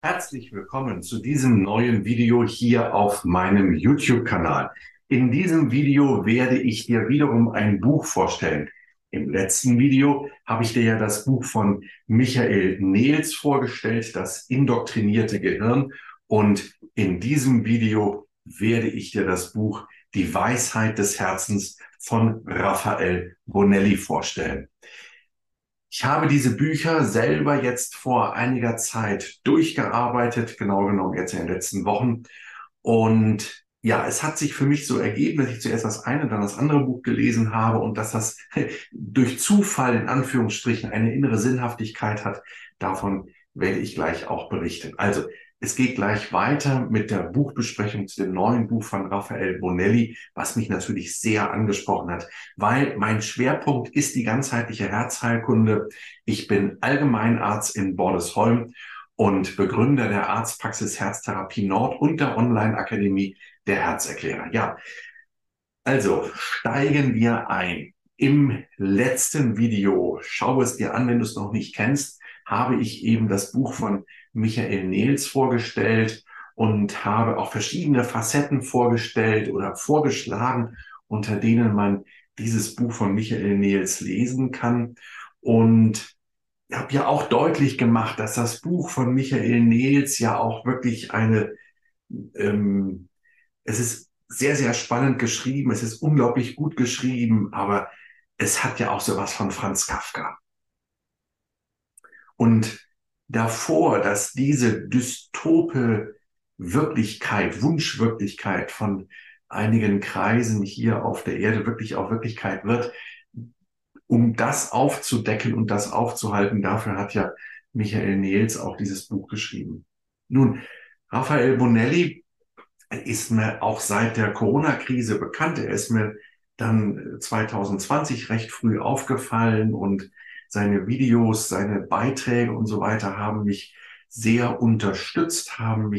Herzlich willkommen zu diesem neuen Video hier auf meinem YouTube-Kanal. In diesem Video werde ich dir wiederum ein Buch vorstellen. Im letzten Video habe ich dir ja das Buch von Michael Nehls vorgestellt, Das indoktrinierte Gehirn. Und in diesem Video werde ich dir das Buch Die Weisheit des Herzens von Raffaele Bonelli vorstellen. Ich habe diese Bücher selber jetzt vor einiger Zeit durchgearbeitet, genau genommen jetzt in den letzten Wochen. Und ja, es hat sich für mich so ergeben, dass ich zuerst das eine, dann das andere Buch gelesen habe und dass das durch Zufall in Anführungsstrichen eine innere Sinnhaftigkeit hat. Davon werde ich gleich auch berichten. Also, es geht gleich weiter mit der Buchbesprechung zu dem neuen Buch von Raffaele Bonelli, was mich natürlich sehr angesprochen hat, weil mein Schwerpunkt ist die ganzheitliche Herzheilkunde. Ich bin Allgemeinarzt in Bordesholm und Begründer der Arztpraxis Herztherapie Nord und der Online-Akademie der Herzerklärer. Ja, also steigen wir ein. Im letzten Video, schau es dir an, wenn du es noch nicht kennst, habe ich eben das Buch von Michael Nehls vorgestellt und habe auch verschiedene Facetten vorgestellt oder vorgeschlagen, unter denen man dieses Buch von Michael Nehls lesen kann. Und ich habe ja auch deutlich gemacht, dass das Buch von Michael Nehls ja auch wirklich ähm, es ist sehr, sehr spannend geschrieben, es ist unglaublich gut geschrieben, aber es hat ja auch sowas von Franz Kafka. Und davor, dass diese dystope Wirklichkeit, Wunschwirklichkeit von einigen Kreisen hier auf der Erde wirklich auch Wirklichkeit wird, um das aufzudecken und das aufzuhalten, dafür hat ja Michael Nehls auch dieses Buch geschrieben. Nun, Raffaele Bonelli ist mir auch seit der Corona-Krise bekannt. Er ist mir dann 2020 recht früh aufgefallen und seine Videos, seine Beiträge und so weiter haben mich sehr unterstützt,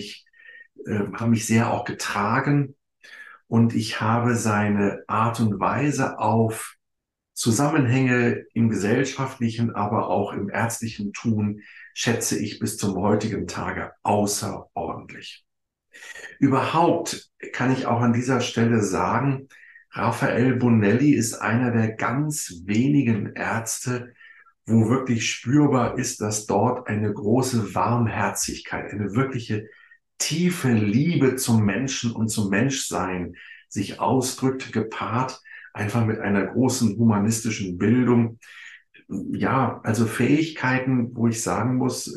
haben mich sehr auch getragen und ich habe seine Art und Weise auf Zusammenhänge im gesellschaftlichen, aber auch im ärztlichen Tun schätze ich bis zum heutigen Tage außerordentlich. Überhaupt kann ich auch an dieser Stelle sagen, Raffaele Bonelli ist einer der ganz wenigen Ärzte, wo wirklich spürbar ist, dass dort eine große Warmherzigkeit, eine wirkliche tiefe Liebe zum Menschen und zum Menschsein sich ausdrückt, gepaart einfach mit einer großen humanistischen Bildung. Ja, also Fähigkeiten, wo ich sagen muss,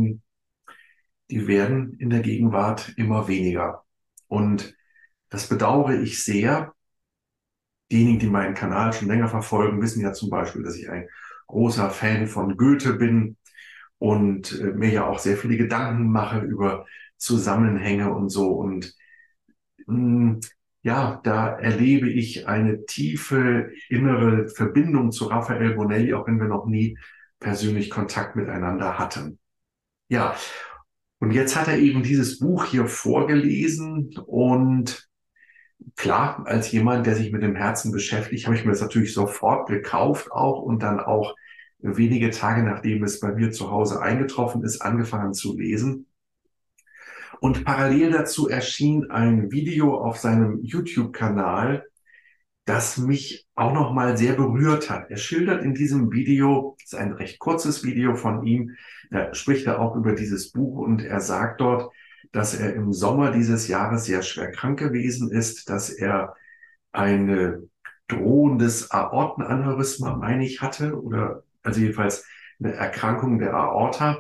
die werden in der Gegenwart immer weniger. Und das bedauere ich sehr. Diejenigen, die meinen Kanal schon länger verfolgen, wissen ja zum Beispiel, dass ich ein großer Fan von Goethe bin und mir ja auch sehr viele Gedanken mache über Zusammenhänge und so. Und mh, ja, da erlebe ich eine tiefe innere Verbindung zu Raffaele Bonelli, auch wenn wir noch nie persönlich Kontakt miteinander hatten. Ja, und jetzt hat er eben dieses Buch hier vorgelesen und klar, als jemand, der sich mit dem Herzen beschäftigt, habe ich mir das natürlich sofort gekauft auch und dann auch wenige Tage nachdem es bei mir zu Hause eingetroffen ist, angefangen zu lesen. Und parallel dazu erschien ein Video auf seinem YouTube-Kanal, das mich auch nochmal sehr berührt hat. Er schildert in diesem Video, es ist ein recht kurzes Video von ihm, da spricht er auch über dieses Buch und er sagt dort, dass er im Sommer dieses Jahres sehr schwer krank gewesen ist, dass er ein drohendes Aortenaneurysma, meine ich, hatte, oder also jedenfalls eine Erkrankung der Aorta.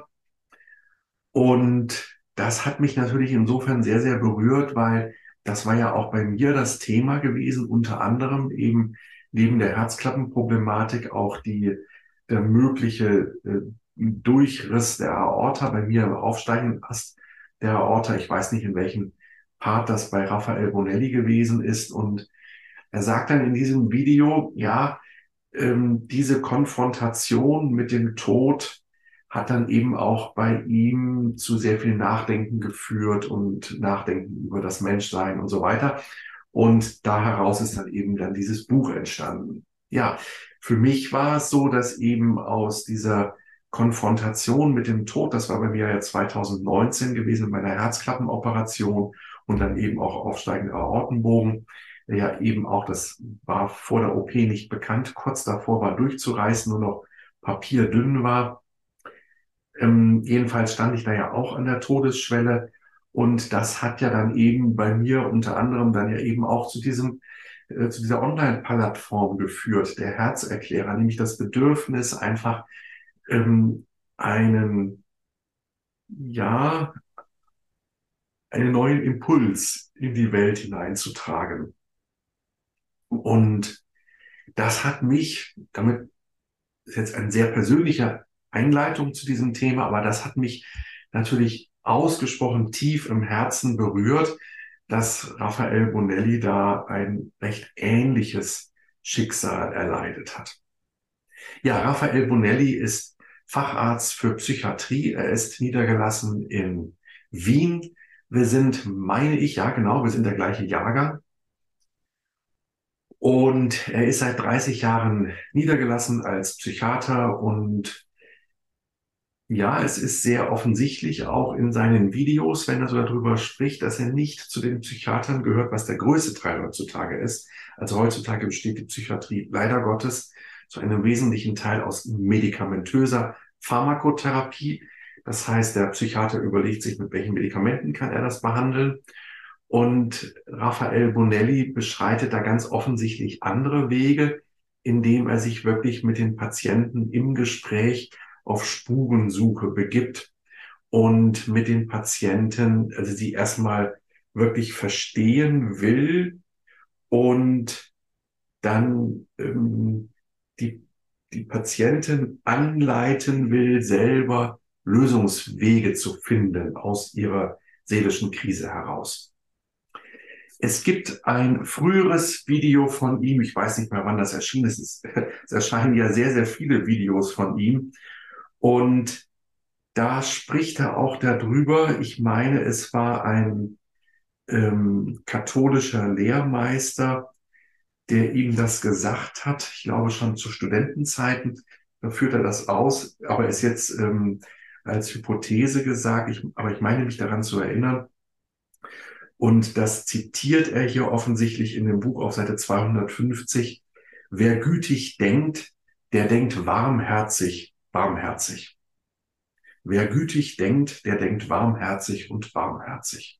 Und das hat mich natürlich insofern sehr, sehr berührt, weil das war ja auch bei mir das Thema gewesen, unter anderem eben neben der Herzklappenproblematik auch der mögliche Durchriss der Aorta, bei mir im aufsteigenden Ast der Aorta. Ich weiß nicht, in welchem Part das bei Raffaele Bonelli gewesen ist. Und er sagt dann in diesem Video, ja, diese Konfrontation mit dem Tod hat dann eben auch bei ihm zu sehr viel Nachdenken geführt und Nachdenken über das Menschsein und so weiter. Und da heraus ist dann eben dann dieses Buch entstanden. Ja, für mich war es so, dass eben aus dieser Konfrontation mit dem Tod. Das war bei mir ja 2019 gewesen mit meiner Herzklappenoperation und dann eben auch aufsteigender Aortenbogen. Ja, eben auch, das war vor der OP nicht bekannt, kurz davor war durchzureißen, nur noch papierdünn war. Jedenfalls stand ich da ja auch an der Todesschwelle und das hat ja dann eben bei mir unter anderem dann ja eben auch zu dieser Online-Plattform geführt, der Herzerklärer, nämlich das Bedürfnis einfach einen, ja, einen neuen Impuls in die Welt hineinzutragen. Und das hat mich, damit ist jetzt eine sehr persönliche Einleitung zu diesem Thema, aber das hat mich natürlich ausgesprochen tief im Herzen berührt, dass Raphael Bonelli da ein recht ähnliches Schicksal erleidet hat. Ja, Raphael Bonelli ist Facharzt für Psychiatrie. Er ist niedergelassen in Wien. Wir sind, meine ich, ja genau, wir sind der gleiche Jahrgang. Und er ist seit 30 Jahren niedergelassen als Psychiater und ja, es ist sehr offensichtlich auch in seinen Videos, wenn er so darüber spricht, dass er nicht zu den Psychiatern gehört, was der größte Teil heutzutage ist. Also heutzutage besteht die Psychiatrie leider Gottes zu einem wesentlichen Teil aus medikamentöser Pharmakotherapie. Das heißt, der Psychiater überlegt sich, mit welchen Medikamenten kann er das behandeln. Und Raphael Bonelli beschreitet da ganz offensichtlich andere Wege, indem er sich wirklich mit den Patienten im Gespräch auf Spurensuche begibt und mit den Patienten, also sie erstmal wirklich verstehen will und dann die Patienten anleiten will, selber Lösungswege zu finden aus ihrer seelischen Krise heraus. Es gibt ein früheres Video von ihm, ich weiß nicht mehr, wann das erschienen ist. Es erscheinen ja sehr, sehr viele Videos von ihm. Und da spricht er auch darüber, ich meine, es war ein katholischer Lehrmeister, der ihm das gesagt hat. Ich glaube schon zu Studentenzeiten, da führt er das aus, aber ist jetzt als Hypothese gesagt, aber ich meine mich daran zu erinnern. Und das zitiert er hier offensichtlich in dem Buch auf Seite 250. Wer gütig denkt, der denkt warmherzig, warmherzig. Wer gütig denkt, der denkt warmherzig und warmherzig.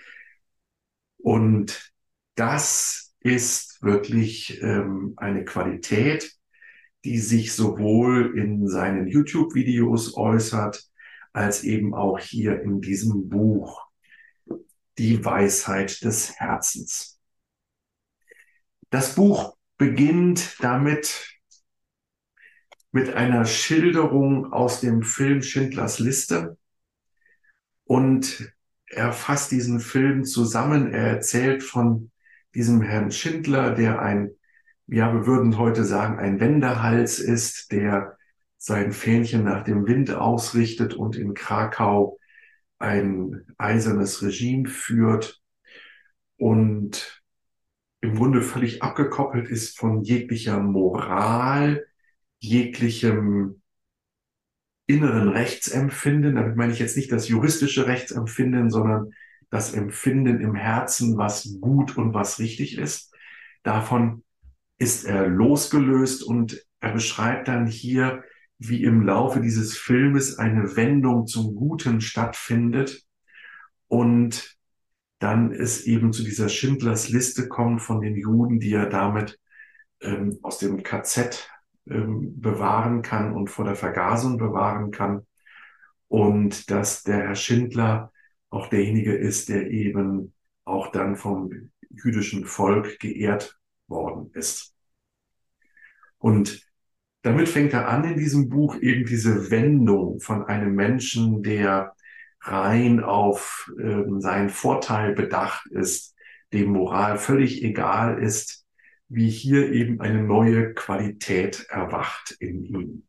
Und das ist wirklich eine Qualität, die sich sowohl in seinen YouTube-Videos äußert, als eben auch hier in diesem Buch, Die Weisheit des Herzens. Das Buch beginnt damit mit einer Schilderung aus dem Film Schindlers Liste und er fasst diesen Film zusammen. Er erzählt von diesem Herrn Schindler, der ja, wir würden heute sagen, ein Wendehals ist, der sein Fähnchen nach dem Wind ausrichtet und in Krakau ein eisernes Regime führt und im Grunde völlig abgekoppelt ist von jeglicher Moral, jeglichem inneren Rechtsempfinden. Damit meine ich jetzt nicht das juristische Rechtsempfinden, sondern das Empfinden im Herzen, was gut und was richtig ist. Davon ist er losgelöst und er beschreibt dann hier, wie im Laufe dieses Filmes eine Wendung zum Guten stattfindet und dann es eben zu dieser Schindlers Liste kommt von den Juden, die er damit aus dem KZ bewahren kann und vor der Vergasung bewahren kann. Und dass der Herr Schindler auch derjenige ist, der eben auch dann vom jüdischen Volk geehrt worden ist. Und damit fängt er an in diesem Buch eben diese Wendung von einem Menschen, der rein auf seinen Vorteil bedacht ist, dem Moral völlig egal ist, wie hier eben eine neue Qualität erwacht in ihm.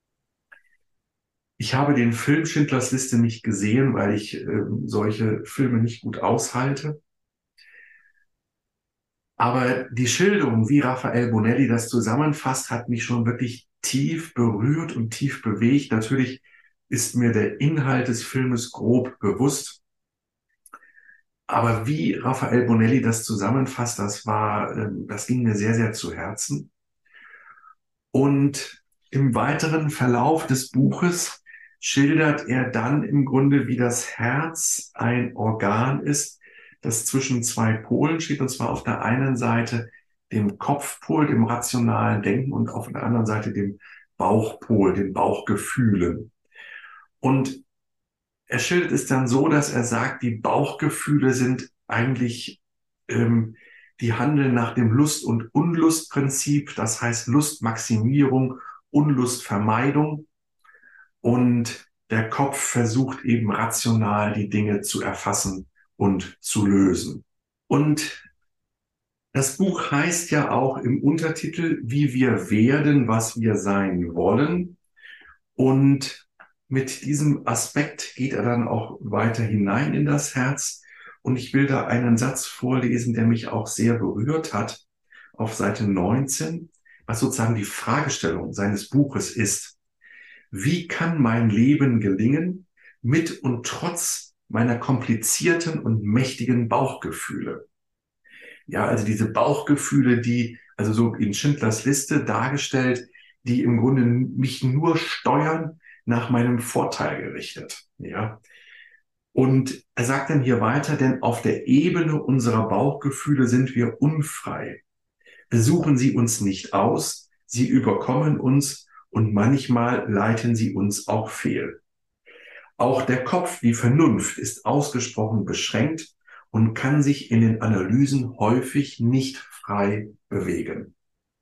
Ich habe den Film Schindlers Liste nicht gesehen, weil ich solche Filme nicht gut aushalte. Aber die Schilderung, wie Raphael Bonelli das zusammenfasst, hat mich schon wirklich tief berührt und tief bewegt. Natürlich ist mir der Inhalt des Filmes grob bewusst. Aber wie Raphael Bonelli das zusammenfasst, das ging mir sehr, sehr zu Herzen. Und im weiteren Verlauf des Buches schildert er dann im Grunde, wie das Herz ein Organ ist, das zwischen zwei Polen steht, und zwar auf der einen Seite dem Kopfpol, dem rationalen Denken, und auf der anderen Seite dem Bauchpol, den Bauchgefühlen. Und er schildert es dann so, dass er sagt, die Bauchgefühle sind eigentlich, die handeln nach dem Lust- und Unlustprinzip, das heißt Lustmaximierung, Unlustvermeidung. Und der Kopf versucht eben rational die Dinge zu erfassen und zu lösen. Und das Buch heißt ja auch im Untertitel, wie wir werden, was wir sein wollen. Und mit diesem Aspekt geht er dann auch weiter hinein in das Herz. Und ich will da einen Satz vorlesen, der mich auch sehr berührt hat, auf Seite 19, was sozusagen die Fragestellung seines Buches ist. Wie kann mein Leben gelingen mit und trotz meiner komplizierten und mächtigen Bauchgefühle? Ja, also diese Bauchgefühle, also so in Schindlers Liste dargestellt, die im Grunde mich nur steuern, nach meinem Vorteil gerichtet. Ja. Und er sagt dann hier weiter, denn auf der Ebene unserer Bauchgefühle sind wir unfrei. Besuchen sie uns nicht aus, sie überkommen uns und manchmal leiten sie uns auch fehl. Auch der Kopf, die Vernunft, ist ausgesprochen beschränkt und kann sich in den Analysen häufig nicht frei bewegen.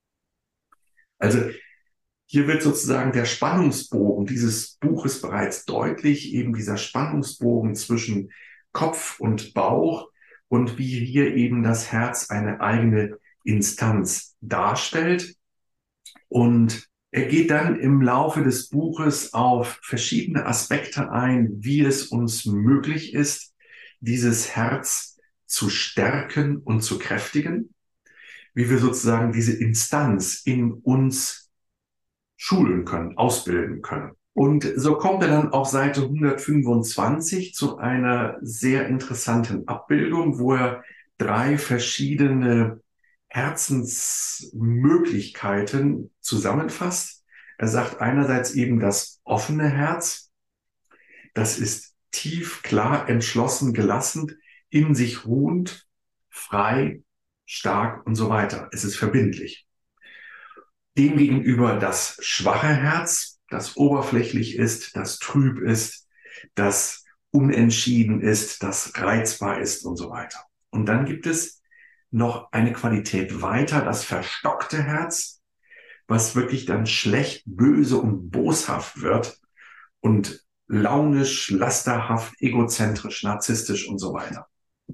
Also hier wird sozusagen der Spannungsbogen dieses Buches bereits deutlich, eben dieser Spannungsbogen zwischen Kopf und Bauch, und wie hier eben das Herz eine eigene Instanz darstellt. Und er geht dann im Laufe des Buches auf verschiedene Aspekte ein, wie es uns möglich ist, dieses Herz zu stärken und zu kräftigen, wie wir sozusagen diese Instanz in uns schulen können, ausbilden können. Und so kommt er dann auf Seite 125 zu einer sehr interessanten Abbildung, wo er 3 verschiedene Herzensmöglichkeiten zusammenfasst. Er sagt einerseits eben das offene Herz, das ist tief, klar, entschlossen, gelassen, in sich ruhend, frei, stark und so weiter. Es ist verbindlich. Demgegenüber das schwache Herz, das oberflächlich ist, das trüb ist, das unentschieden ist, das reizbar ist und so weiter. Und dann gibt es noch eine Qualität weiter, das verstockte Herz, was wirklich dann schlecht, böse und boshaft wird und launisch, lasterhaft, egozentrisch, narzisstisch und so weiter.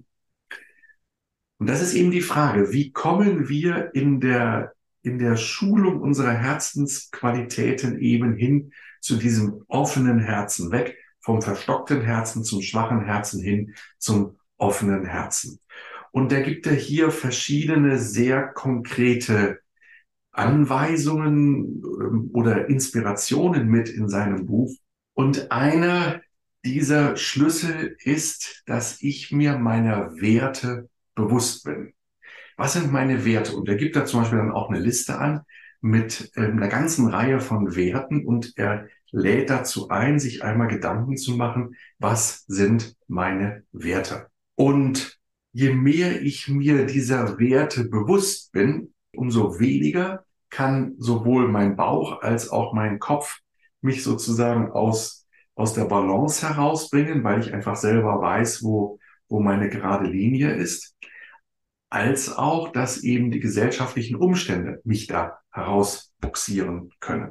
Und das ist eben die Frage, wie kommen wir in der Schulung unserer Herzensqualitäten eben hin zu diesem offenen Herzen, weg vom verstockten Herzen zum schwachen Herzen hin zum offenen Herzen. Und da gibt er hier verschiedene sehr konkrete Anweisungen oder Inspirationen mit in seinem Buch. Und einer dieser Schlüssel ist, dass ich mir meiner Werte bewusst bin. Was sind meine Werte? Und er gibt da zum Beispiel dann auch eine Liste an mit einer ganzen Reihe von Werten, und er lädt dazu ein, sich einmal Gedanken zu machen, was sind meine Werte? Und je mehr ich mir dieser Werte bewusst bin, umso weniger kann sowohl mein Bauch als auch mein Kopf mich sozusagen aus der Balance herausbringen, weil ich einfach selber weiß, wo meine gerade Linie ist, als auch, dass eben die gesellschaftlichen Umstände mich da herausbuxieren können.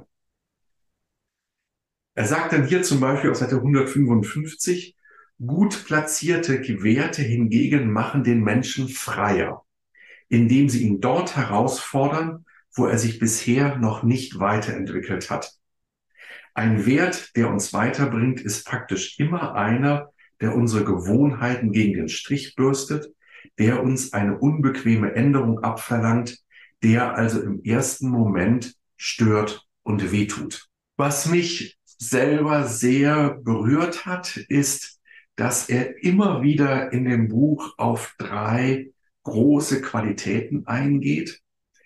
Er sagt dann hier zum Beispiel auf Seite 155, gut platzierte Werte hingegen machen den Menschen freier, indem sie ihn dort herausfordern, wo er sich bisher noch nicht weiterentwickelt hat. Ein Wert, der uns weiterbringt, ist praktisch immer einer, der unsere Gewohnheiten gegen den Strich bürstet, der uns eine unbequeme Änderung abverlangt, der also im ersten Moment stört und wehtut. Was mich selber sehr berührt hat, ist, dass er immer wieder in dem Buch auf drei große Qualitäten eingeht.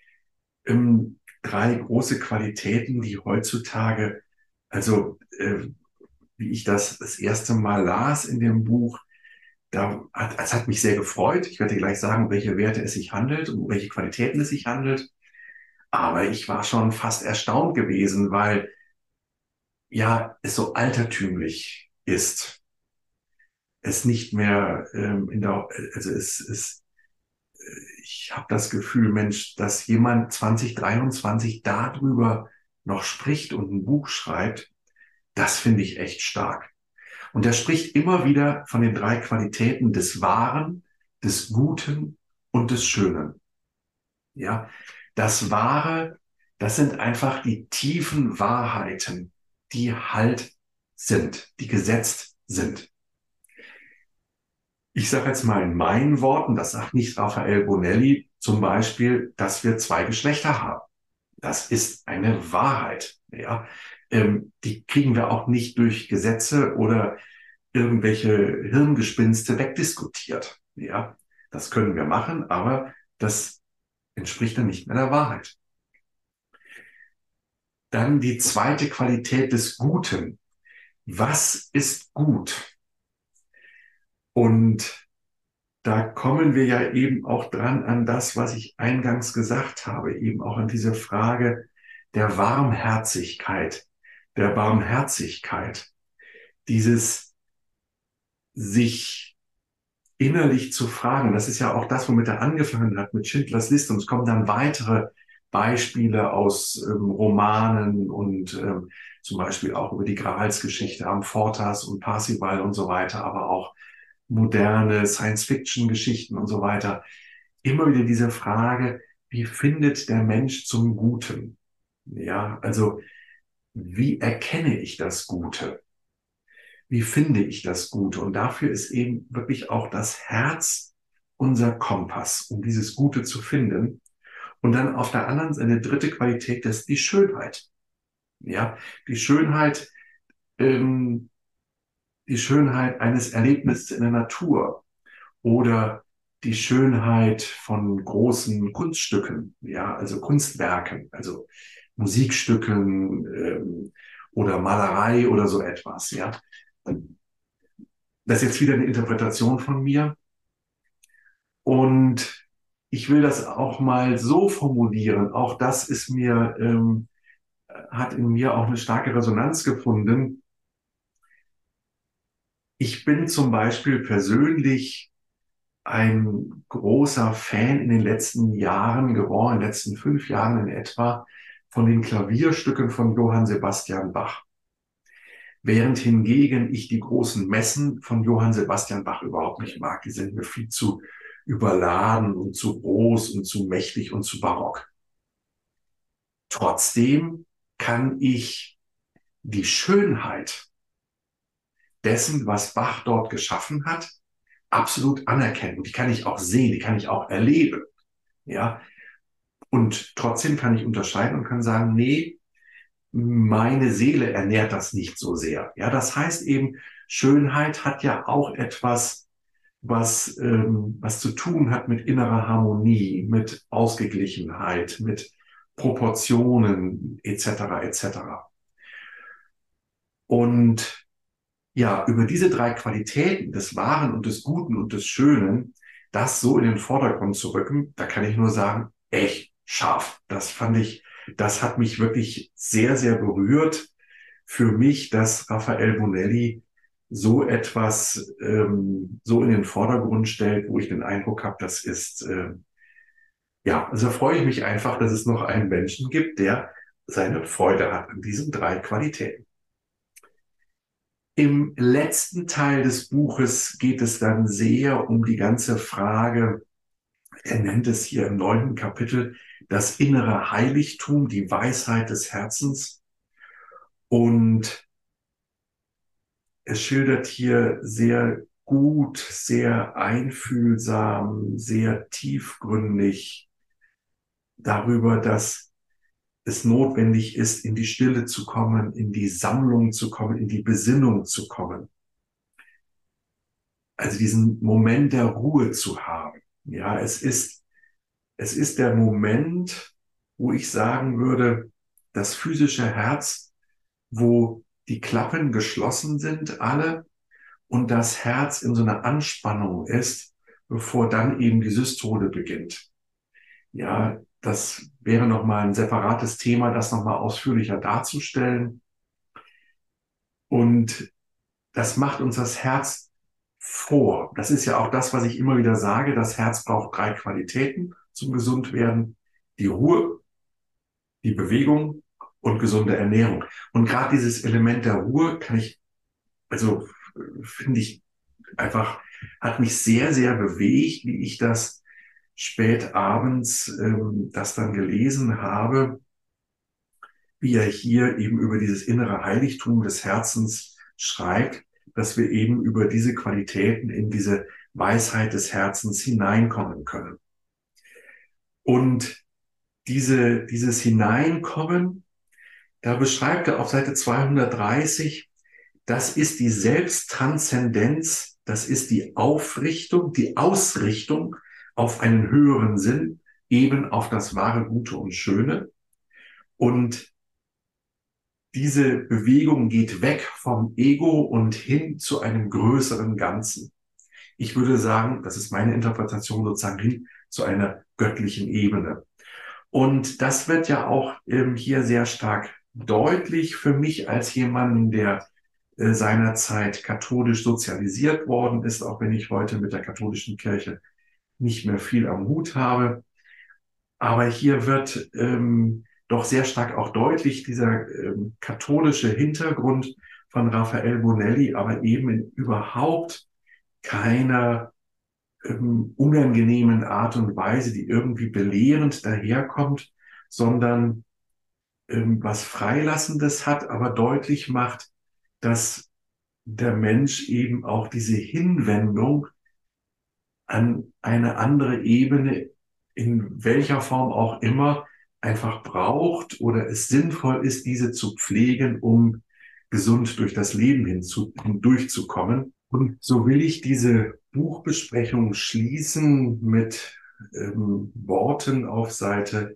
Drei große Qualitäten, die heutzutage, also wie ich das erste Mal las in dem Buch, es hat mich sehr gefreut. Ich werde gleich sagen, um welche Werte es sich handelt und um welche Qualitäten es sich handelt. Aber ich war schon fast erstaunt gewesen, weil ja es so altertümlich ist. Es nicht mehr also ich habe das Gefühl, Mensch, dass jemand 2023 darüber noch spricht und ein Buch schreibt, das finde ich echt stark. Und er spricht immer wieder von den drei Qualitäten des Wahren, des Guten und des Schönen. Ja, das Wahre, das sind einfach die tiefen Wahrheiten, die halt sind, die gesetzt sind. Ich sage jetzt mal in meinen Worten, das sagt nicht Raphael Bonelli, zum Beispiel, dass wir zwei Geschlechter haben. Das ist eine Wahrheit. Ja, die kriegen wir auch nicht durch Gesetze oder irgendwelche Hirngespinste wegdiskutiert. Ja, das können wir machen, aber das entspricht dann nicht mehr der Wahrheit. Dann die zweite Qualität des Guten. Was ist gut? Und da kommen wir ja eben auch dran an das, was ich eingangs gesagt habe, eben auch an diese Frage der Warmherzigkeit, dieses sich innerlich zu fragen. Das ist ja auch das, womit er angefangen hat mit Schindlers Liste. Und es kommen dann weitere Beispiele aus Romanen und zum Beispiel auch über die Gralsgeschichte Amfortas und Parzival und so weiter, aber auch moderne Science-Fiction-Geschichten und so weiter. Immer wieder diese Frage, wie findet der Mensch zum Guten? Ja, also wie erkenne ich das Gute? Wie finde ich das Gute? Und dafür ist eben wirklich auch das Herz unser Kompass, um dieses Gute zu finden. Und dann auf der anderen Seite eine dritte Qualität, das ist die Schönheit. Ja, die Schönheit, ähm, die Schönheit eines Erlebnisses in der Natur oder die Schönheit von großen Kunststücken, ja, also Kunstwerken, also Musikstücken, oder Malerei oder so etwas, ja. Das ist jetzt wieder eine Interpretation von mir. Und ich will das auch mal so formulieren. Auch das ist mir, hat in mir auch eine starke Resonanz gefunden. Ich bin zum Beispiel persönlich ein großer Fan in den letzten Jahren geworden, in den letzten 5 Jahren in etwa, von den Klavierstücken von Johann Sebastian Bach. Während hingegen ich die großen Messen von Johann Sebastian Bach überhaupt nicht mag. Die sind mir viel zu überladen und zu groß und zu mächtig und zu barock. Trotzdem kann ich die Schönheit dessen, was Bach dort geschaffen hat, absolut anerkennen. Und die kann ich auch sehen, die kann ich auch erleben. Ja, und trotzdem kann ich unterscheiden und kann sagen, nee, meine Seele ernährt das nicht so sehr. Ja, das heißt eben, Schönheit hat ja auch etwas, was zu tun hat mit innerer Harmonie, mit Ausgeglichenheit, mit Proportionen etc. etc. Und ja, über diese drei Qualitäten des Wahren und des Guten und des Schönen, das so in den Vordergrund zu rücken, da kann ich nur sagen, echt scharf. Das hat mich wirklich sehr, sehr berührt. Für mich, dass Raphael Bonelli so etwas so in den Vordergrund stellt, wo ich den Eindruck habe, das ist, ja, also da freue ich mich einfach, dass es noch einen Menschen gibt, der seine Freude hat an diesen drei Qualitäten. Im letzten Teil des Buches geht es dann sehr um die ganze Frage, er nennt es hier im 9. Kapitel, das innere Heiligtum, die Weisheit des Herzens. Und es schildert hier sehr gut, sehr einfühlsam, sehr tiefgründig darüber, dass es notwendig ist, in die Stille zu kommen, in die Sammlung zu kommen, in die Besinnung zu kommen. Also diesen Moment der Ruhe zu haben. Ja, es ist der Moment, wo ich sagen würde, das physische Herz, wo die Klappen geschlossen sind, alle, und das Herz in so einer Anspannung ist, bevor dann eben die Systole beginnt. Ja, das wäre nochmal ein separates Thema, das nochmal ausführlicher darzustellen. Und das macht uns das Herz vor. Das ist ja auch das, was ich immer wieder sage. Das Herz braucht 3 Qualitäten zum Gesundwerden: die Ruhe, die Bewegung und gesunde Ernährung. Und gerade dieses Element der Ruhe also finde ich einfach, hat mich sehr, sehr bewegt, wie ich das spät abends das dann gelesen habe, wie er hier eben über dieses innere Heiligtum des Herzens schreibt, dass wir eben über diese Qualitäten in diese Weisheit des Herzens hineinkommen können. Und dieses Hineinkommen, da beschreibt er auf Seite 230, das ist die Selbsttranszendenz, das ist die Aufrichtung, die Ausrichtung auf einen höheren Sinn, eben auf das wahre, Gute und Schöne. Und diese Bewegung geht weg vom Ego und hin zu einem größeren Ganzen. Ich würde sagen, das ist meine Interpretation, sozusagen hin zu einer göttlichen Ebene. Und das wird ja auch hier sehr stark deutlich für mich als jemanden, der seinerzeit katholisch sozialisiert worden ist, auch wenn ich heute mit der katholischen Kirche nicht mehr viel am Hut habe. Aber hier wird doch sehr stark auch deutlich dieser katholische Hintergrund von Raphael Bonelli, aber eben in überhaupt keiner unangenehmen Art und Weise, die irgendwie belehrend daherkommt, sondern was Freilassendes hat, aber deutlich macht, dass der Mensch eben auch diese Hinwendung an eine andere Ebene, in welcher Form auch immer, einfach braucht oder es sinnvoll ist, diese zu pflegen, um gesund durch das Leben hindurchzukommen. Und so will ich diese Buchbesprechung schließen mit Worten auf Seite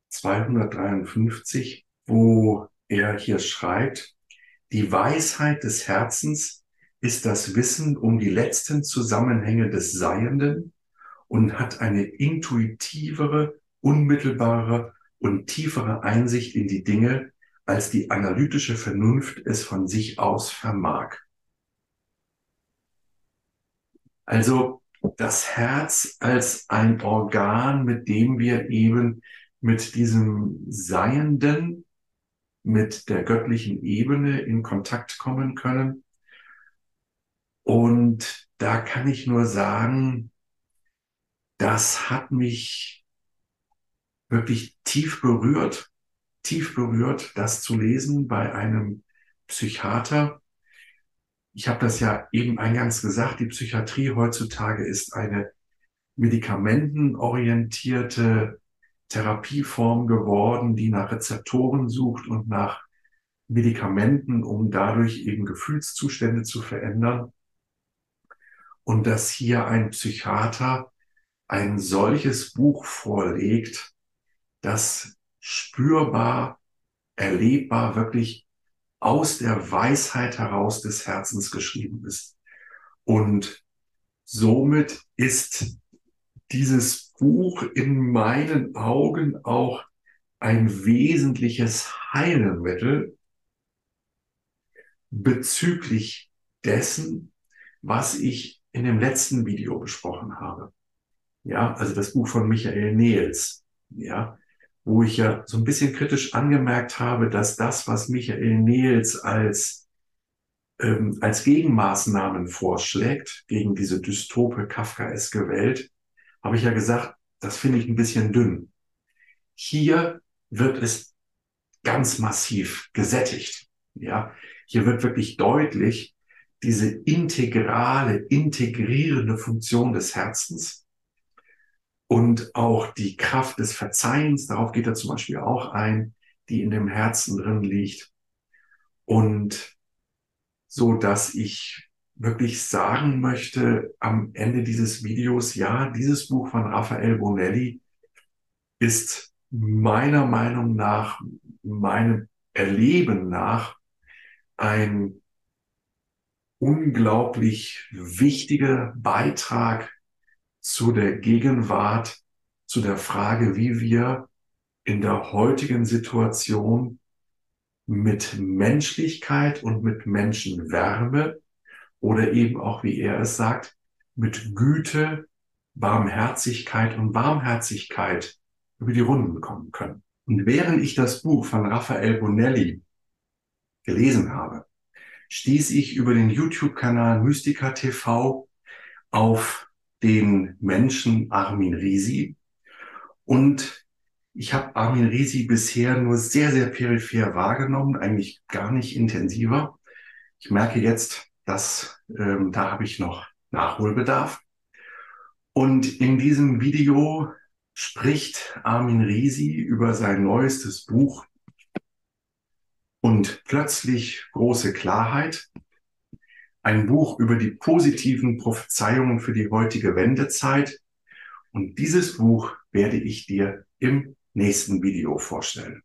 253, wo er hier schreibt: Die Weisheit des Herzens ist das Wissen um die letzten Zusammenhänge des Seienden und hat eine intuitivere, unmittelbare und tiefere Einsicht in die Dinge, als die analytische Vernunft es von sich aus vermag. Also das Herz als ein Organ, mit dem wir eben mit diesem Seienden, mit der göttlichen Ebene in Kontakt kommen können. Und da kann ich nur sagen, das hat mich wirklich tief berührt, das zu lesen bei einem Psychiater. Ich habe das ja eben eingangs gesagt, die Psychiatrie heutzutage ist eine medikamentenorientierte Therapieform geworden, die nach Rezeptoren sucht und nach Medikamenten, um dadurch eben Gefühlszustände zu verändern. Und dass hier ein Psychiater ein solches Buch vorlegt, das spürbar, erlebbar wirklich aus der Weisheit heraus des Herzens geschrieben ist. Und somit ist dieses Buch in meinen Augen auch ein wesentliches Heilmittel bezüglich dessen, was ich in dem letzten Video besprochen habe. Ja, also das Buch von Michael Nehls, ja, wo ich ja so ein bisschen kritisch angemerkt habe, dass das, was Michael Nehls als Gegenmaßnahmen vorschlägt gegen diese dystope, kafkaeske Welt, habe ich ja gesagt, das finde ich ein bisschen dünn. Hier wird es ganz massiv gesättigt. Ja, hier wird wirklich deutlich diese integrierende Funktion des Herzens und auch die Kraft des Verzeihens. Darauf geht er zum Beispiel auch ein, die in dem Herzen drin liegt. Und so, dass ich wirklich sagen möchte am Ende dieses Videos, ja, dieses Buch von Raphael Bonelli ist meiner Meinung nach, meinem Erleben nach, ein unglaublich wichtiger Beitrag zu der Gegenwart, zu der Frage, wie wir in der heutigen Situation mit Menschlichkeit und mit Menschenwärme oder eben auch, wie er es sagt, mit Güte, Barmherzigkeit und Barmherzigkeit über die Runden kommen können. Und während ich das Buch von Raphael Bonelli gelesen habe, stieß ich über den YouTube-Kanal Mystica TV auf den Menschen Armin Risi. Und ich habe Armin Risi bisher nur sehr, sehr peripher wahrgenommen, eigentlich gar nicht intensiver. Ich merke jetzt, dass da habe ich noch Nachholbedarf. Und in diesem Video spricht Armin Risi über sein neuestes Buch und plötzlich große Klarheit. Ein Buch über die positiven Prophezeiungen für die heutige Wendezeit. Und dieses Buch werde ich dir im nächsten Video vorstellen.